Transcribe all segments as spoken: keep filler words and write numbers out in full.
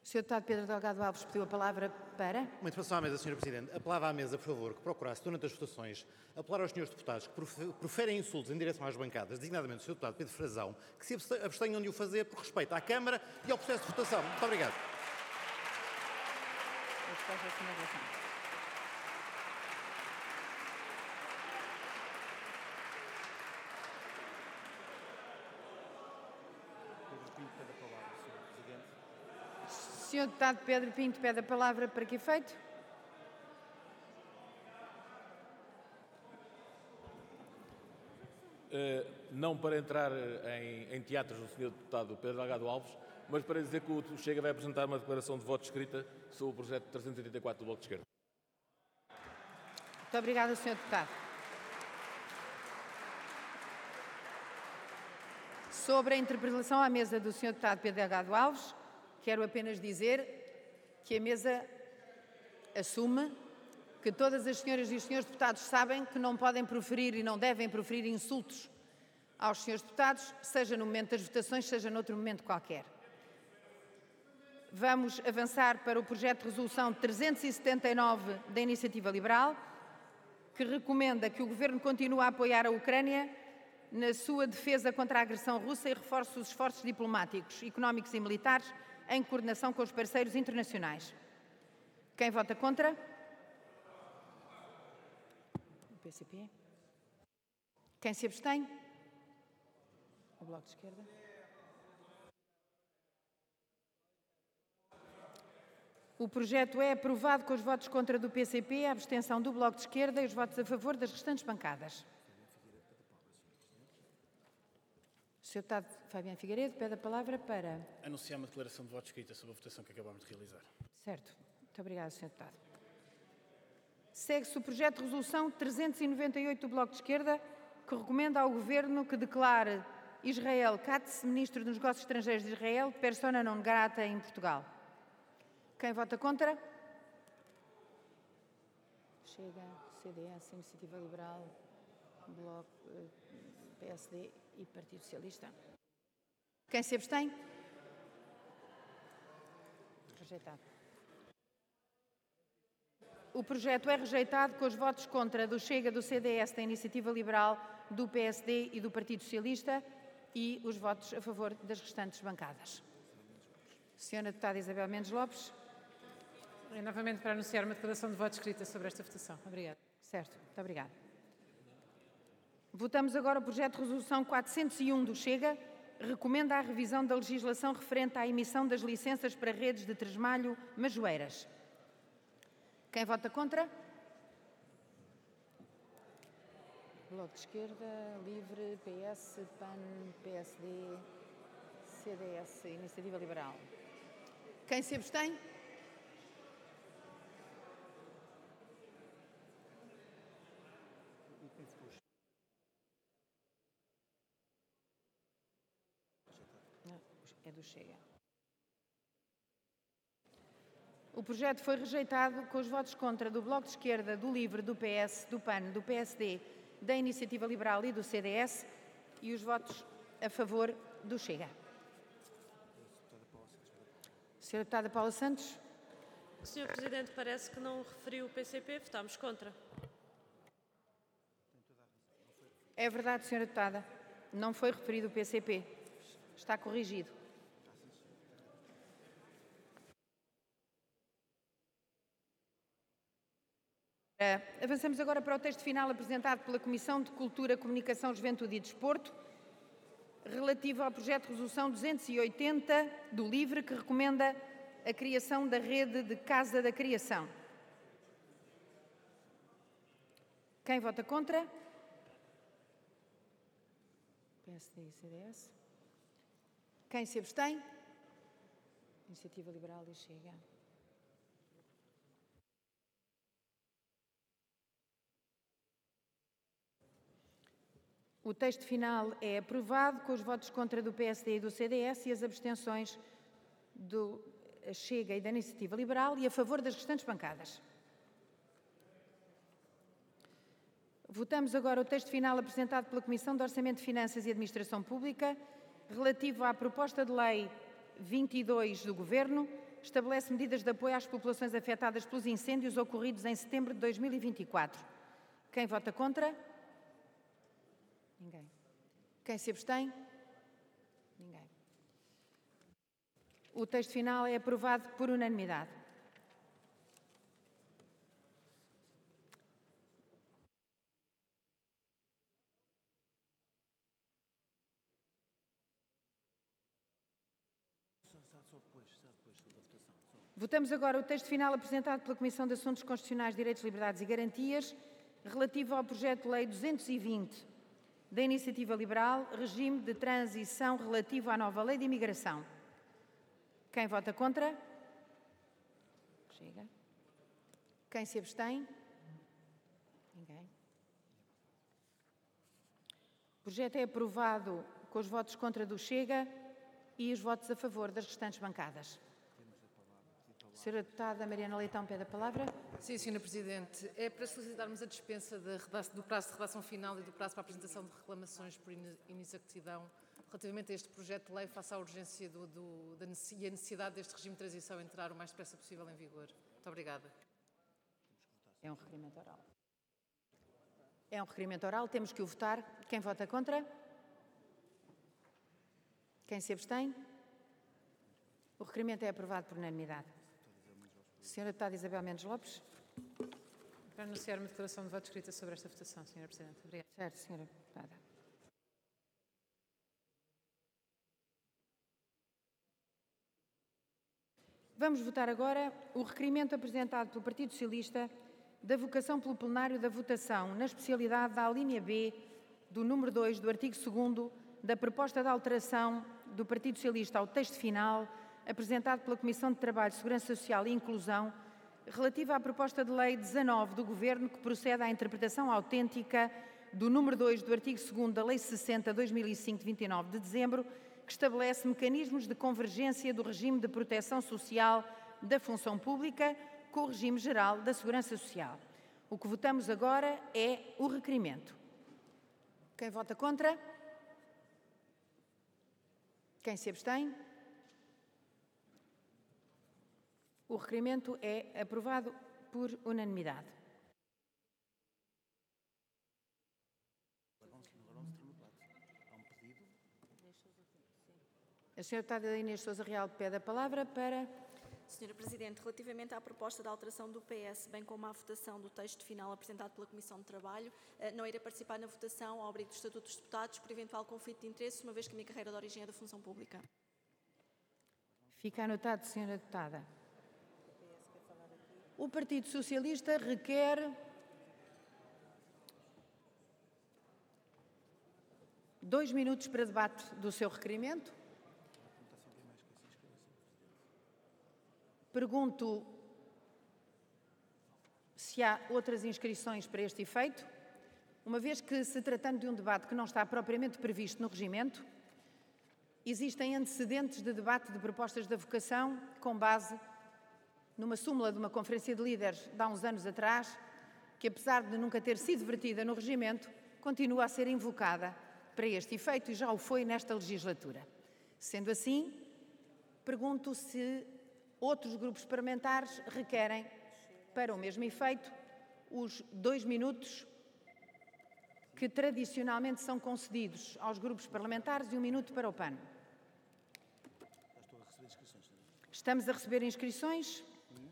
O senhor Deputado Pedro Delgado Alves pediu a palavra para... Uma intervenção à mesa, senhora Presidente. Apelava à mesa, por favor, que procurasse, durante as votações, apelar aos senhores deputados que proferem insultos em direção às bancadas, designadamente o senhor Deputado Pedro Frazão, que se abstenham de o fazer por respeito à Câmara e ao processo de votação. Muito obrigado. O senhor Deputado Pedro Pinto pede a palavra para que efeito? Uh, não para entrar em, em teatros do senhor Deputado Pedro Delgado Alves, mas para dizer que o Chega vai apresentar uma declaração de voto escrita sobre o projeto trezentos e oitenta e quatro do Bloco de Esquerda. Muito obrigada, senhor Deputado. Sobre a interpelação à mesa do senhor Deputado Pedro Delgado Alves, quero apenas dizer que a mesa assume que todas as senhoras e os senhores deputados sabem que não podem proferir e não devem proferir insultos aos senhores deputados, seja no momento das votações, seja noutro momento qualquer. Vamos avançar para o projeto de resolução trezentos e setenta e nove da Iniciativa Liberal, que recomenda que o Governo continue a apoiar a Ucrânia na sua defesa contra a agressão russa e reforce os esforços diplomáticos, económicos e militares em coordenação com os parceiros internacionais. Quem vota contra? O P C P. Quem se abstém? O Bloco de Esquerda. O projeto é aprovado com os votos contra do P C P, a abstenção do Bloco de Esquerda e os votos a favor das restantes bancadas. O senhor Deputado Fabiano Figueiredo pede a palavra para... anunciar uma declaração de voto escrita sobre a votação que acabamos de realizar. Certo. Muito obrigada, senhor Deputado. Segue-se o projeto de resolução trezentos e noventa e oito do Bloco de Esquerda, que recomenda ao Governo que declare Israel Katz, Ministro dos Negócios Estrangeiros de Israel, persona non grata em Portugal. Quem vota contra? Chega, C D S, Iniciativa Liberal, Bloco, P S D e Partido Socialista. Quem se abstém? Rejeitado. O projeto é rejeitado com os votos contra do Chega, do C D S, da Iniciativa Liberal, do P S D e do Partido Socialista e os votos a favor das restantes bancadas. Senhora Deputada Isabel Mendes Lopes. É novamente para anunciar uma declaração de voto escrita sobre esta votação. Obrigada. Certo. Muito obrigada. Votamos agora o projeto de resolução quatrocentos e um do Chega, recomenda a revisão da legislação referente à emissão das licenças para redes de tresmalho majoeiras. Quem vota contra? Bloco de Esquerda, Livre, P S, P A N, P S D, C D S, Iniciativa Liberal. Quem se abstém? Não, é do Chega. O projeto foi rejeitado com os votos contra do Bloco de Esquerda, do Livre, do P S, do P A N, do P S D, da Iniciativa Liberal e do C D S e os votos a favor do Chega. senhora Deputada Paula Santos. senhor Presidente, parece que não referiu o P C P, votamos contra. É verdade, senhora Deputada. Não foi referido o P C P. Está corrigido. Uh, avançamos agora para o texto final apresentado pela Comissão de Cultura, Comunicação, Juventude e Desporto, relativo ao projeto de resolução duzentos e oitenta do Livre, que recomenda a criação da rede de Casa da Criação. Quem vota contra? P S D e C D S. Quem se abstém? Iniciativa Liberal e Chega. O texto final é aprovado com os votos contra do P S D e do C D S e as abstenções do Chega e da Iniciativa Liberal e a favor das restantes bancadas. Votamos agora o texto final apresentado pela Comissão de Orçamento de Finanças e Administração Pública, relativo à proposta de lei vinte e dois do Governo, estabelece medidas de apoio às populações afetadas pelos incêndios ocorridos em setembro de dois mil e vinte e quatro. Quem vota contra? Ninguém. Quem se abstém? Ninguém. O texto final é aprovado por unanimidade. Votamos agora o texto final apresentado pela Comissão de Assuntos Constitucionais, Direitos, Liberdades e Garantias, relativo ao projeto de lei duzentos e vinte da Iniciativa Liberal, regime de transição relativo à nova lei de imigração. Quem vota contra? Chega. Quem se abstém? Ninguém. O projeto é aprovado com os votos contra do Chega e os votos a favor das restantes bancadas. Senhora Deputada Mariana Leitão pede a palavra. Sim, Senhora Presidente. É para solicitarmos a dispensa de redação, do prazo de redação final e do prazo para a apresentação de reclamações por inexactidão relativamente a este projeto de lei, face à urgência do, do, da, e a necessidade deste regime de transição entrar o mais depressa possível em vigor. Muito obrigada. É um requerimento oral. É um requerimento oral, temos que o votar. Quem vota contra? Quem se abstém? O requerimento é aprovado por unanimidade. Senhora Deputada Isabel Mendes Lopes. Para anunciar uma declaração de voto escrita sobre esta votação, Senhora Presidente. Obrigada. Certo, Senhora Deputada. Vamos votar agora o requerimento apresentado pelo Partido Socialista da vocação pelo plenário da votação na especialidade da alínea B do número dois do artigo segundo da proposta de alteração do Partido Socialista ao texto final apresentado pela Comissão de Trabalho, Segurança Social e Inclusão, relativa à proposta de lei dezanove do Governo que procede à interpretação autêntica do número dois do artigo segundo da Lei sessenta barra dois mil e cinco, de vinte e nove de dezembro, que estabelece mecanismos de convergência do regime de proteção social da função pública com o regime geral da Segurança Social. O que votamos agora é o requerimento. Quem vota contra? Quem se abstém? O requerimento é aprovado por unanimidade. A senhora Deputada Inês Sousa Real pede a palavra para... Senhora Presidente, relativamente à proposta de alteração do P S, bem como à votação do texto final apresentado pela Comissão de Trabalho, não irei participar na votação ao abrigo do Estatuto dos Deputados por eventual conflito de interesses, uma vez que a minha carreira de origem é da função pública. Fica anotado, senhora Deputada. O Partido Socialista requer dois minutos para debate do seu requerimento. Pergunto se há outras inscrições para este efeito, uma vez que, se tratando de um debate que não está propriamente previsto no regimento, existem antecedentes de debate de propostas da vocação com base numa súmula de uma conferência de líderes de há uns anos atrás, que apesar de nunca ter sido vertida no regimento, continua a ser invocada para este efeito e já o foi nesta legislatura. Sendo assim, pergunto se outros grupos parlamentares requerem, para o mesmo efeito, os dois minutos que tradicionalmente são concedidos aos grupos parlamentares e um minuto para o P A N. Estamos a receber inscrições.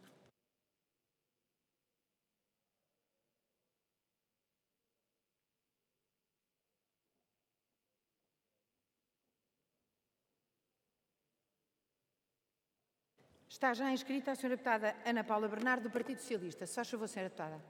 Está já inscrita a senhora Deputada Ana Paula Bernardo, do Partido Socialista. Se faz favor, senhora Deputada.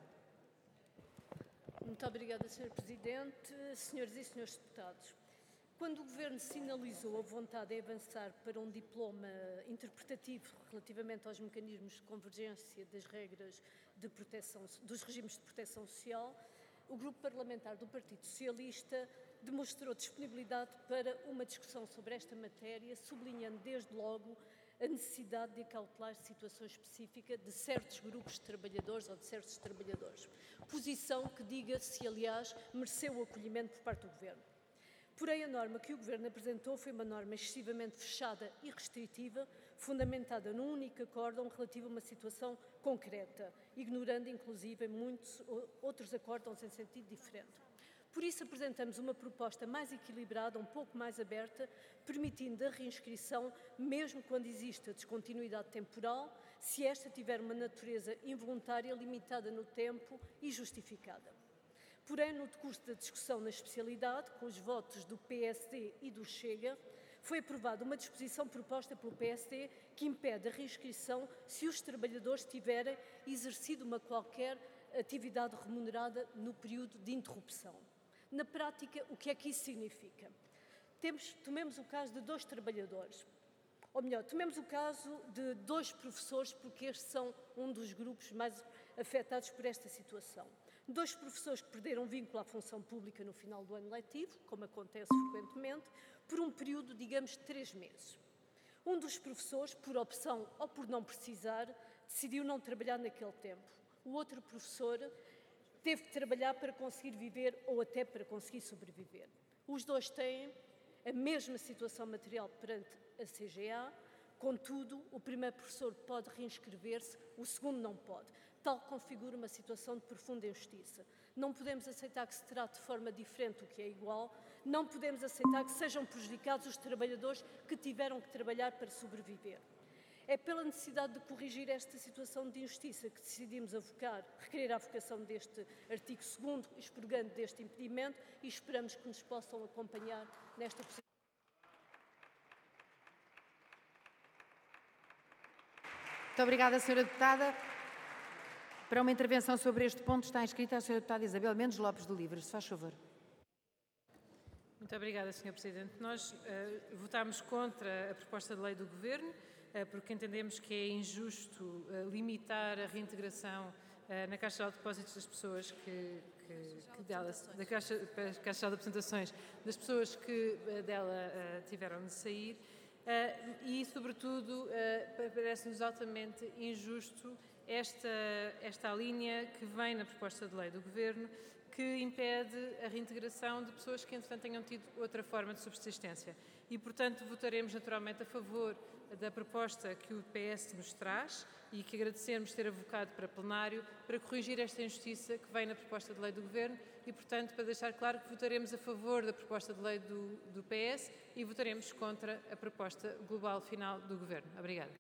Muito obrigada, senhor Presidente. Senhoras e senhores deputados, quando o Governo sinalizou a vontade de avançar para um diploma interpretativo relativamente aos mecanismos de convergência das regras de proteção, dos regimes de proteção social, o Grupo Parlamentar do Partido Socialista demonstrou disponibilidade para uma discussão sobre esta matéria, sublinhando desde logo a necessidade de acautelar situações específicas de certos grupos de trabalhadores ou de certos trabalhadores. Posição que, diga-se, aliás, mereceu o acolhimento por parte do Governo. Porém, a norma que o Governo apresentou foi uma norma excessivamente fechada e restritiva, fundamentada num único acórdão relativo a uma situação concreta, ignorando, inclusive, muitos outros acórdãos em sentido diferente. Por isso, apresentamos uma proposta mais equilibrada, um pouco mais aberta, permitindo a reinscrição, mesmo quando existe a descontinuidade temporal, se esta tiver uma natureza involuntária, limitada no tempo e justificada. Porém, no decurso da discussão na especialidade, com os votos do P S D e do Chega, foi aprovada uma disposição proposta pelo P S D que impede a reinscrição se os trabalhadores tiverem exercido uma qualquer atividade remunerada no período de interrupção. Na prática, o que é que isso significa? Temos, tomemos o caso de dois trabalhadores, ou melhor, tomemos o caso de dois professores, porque estes são um dos grupos mais afetados por esta situação. Dois professores que perderam vínculo à função pública no final do ano letivo, como acontece frequentemente, por um período, digamos, de três meses. Um dos professores, por opção ou por não precisar, decidiu não trabalhar naquele tempo. O outro professor teve que trabalhar para conseguir viver ou até para conseguir sobreviver. Os dois têm a mesma situação material perante a C G A, contudo, o primeiro professor pode reinscrever-se, o segundo não pode. Tal configura uma situação de profunda injustiça. Não podemos aceitar que se trate de forma diferente o que é igual, não podemos aceitar que sejam prejudicados os trabalhadores que tiveram que trabalhar para sobreviver. É pela necessidade de corrigir esta situação de injustiça que decidimos avocar, requerer a avocação deste artigo segundo, expurgando deste impedimento, e esperamos que nos possam acompanhar nesta posição. Muito obrigada, senhora Deputada. Para uma intervenção sobre este ponto está inscrita a senhora Deputada Isabel Mendes Lopes do Livre. Se faz favor. Muito obrigada, senhor Presidente. Nós uh, votámos contra a proposta de lei do Governo, uh, porque entendemos que é injusto uh, limitar a reintegração uh, na Caixa de Depósitos das pessoas que, que, que dela, da Caixa, Caixa de Apresentações das pessoas que uh, dela uh, tiveram de sair uh, e, sobretudo, uh, parece-nos altamente injusto esta, esta linha que vem na proposta de lei do Governo, que impede a reintegração de pessoas que, entretanto, tenham tido outra forma de subsistência. E, portanto, votaremos naturalmente a favor da proposta que o P S nos traz e que agradecemos ter avocado para plenário para corrigir esta injustiça que vem na proposta de lei do Governo e, portanto, para deixar claro que votaremos a favor da proposta de lei do, do P S e votaremos contra a proposta global final do Governo. Obrigada.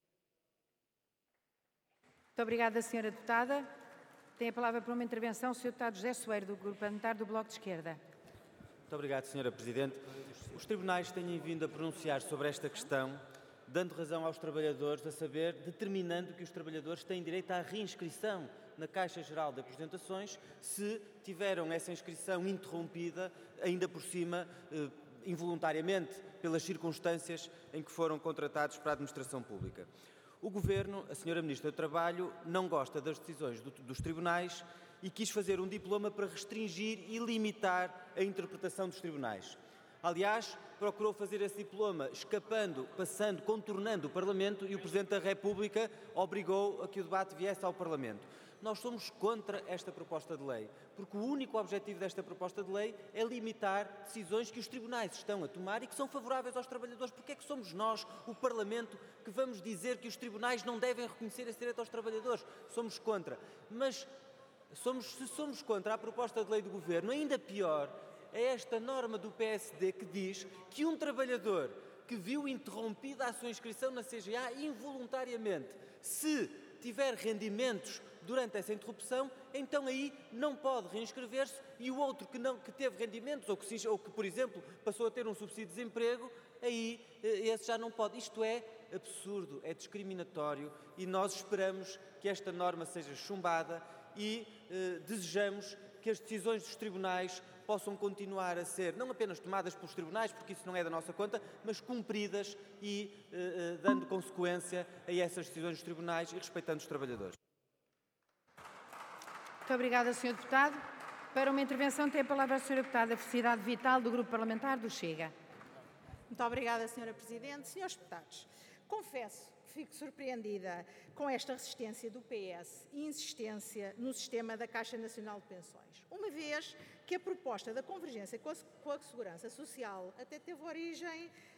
Muito obrigada, senhora Deputada. Tem a palavra para uma intervenção o senhor Deputado José Soeiro, do Grupo Parlamentar do Bloco de Esquerda. Muito obrigado, senhora Presidente. Os tribunais têm vindo a pronunciar sobre esta questão, dando razão aos trabalhadores, a saber, determinando que os trabalhadores têm direito à reinscrição na Caixa Geral de Apresentações se tiveram essa inscrição interrompida, ainda por cima, eh, involuntariamente, pelas circunstâncias em que foram contratados para a administração pública. O Governo, a senhora Ministra do Trabalho, não gosta das decisões do, dos tribunais e quis fazer um diploma para restringir e limitar a interpretação dos tribunais. Aliás, procurou fazer esse diploma escapando, passando, contornando o Parlamento e o Presidente da República obrigou a que o debate viesse ao Parlamento. Nós somos contra esta proposta de lei, porque o único objetivo desta proposta de lei é limitar decisões que os tribunais estão a tomar e que são favoráveis aos trabalhadores. Porque é que somos nós, o Parlamento, que vamos dizer que os tribunais não devem reconhecer esse direito aos trabalhadores? Somos contra. Mas somos, se somos contra a proposta de lei do Governo, ainda pior é esta norma do P S D que diz que um trabalhador que viu interrompida a sua inscrição na C G A involuntariamente, se tiver rendimentos durante essa interrupção, então aí não pode reinscrever-se e o outro que, não, que teve rendimentos ou que, ou que, por exemplo, passou a ter um subsídio de desemprego, aí esse já não pode. Isto é absurdo, é discriminatório e nós esperamos que esta norma seja chumbada e eh, desejamos que as decisões dos tribunais possam continuar a ser não apenas tomadas pelos tribunais, porque isso não é da nossa conta, mas cumpridas e eh, dando consequência a essas decisões dos tribunais e respeitando os trabalhadores. Muito obrigada, senhor Deputado. Para uma intervenção tem a palavra a senhora Deputada Felicidade Vital, do Grupo Parlamentar do Chega. Muito obrigada, senhora Presidente. Senhores deputados, confesso que fico surpreendida com esta resistência do P S e insistência no sistema da Caixa Nacional de Pensões, uma vez que a proposta da convergência com a Segurança Social até teve origem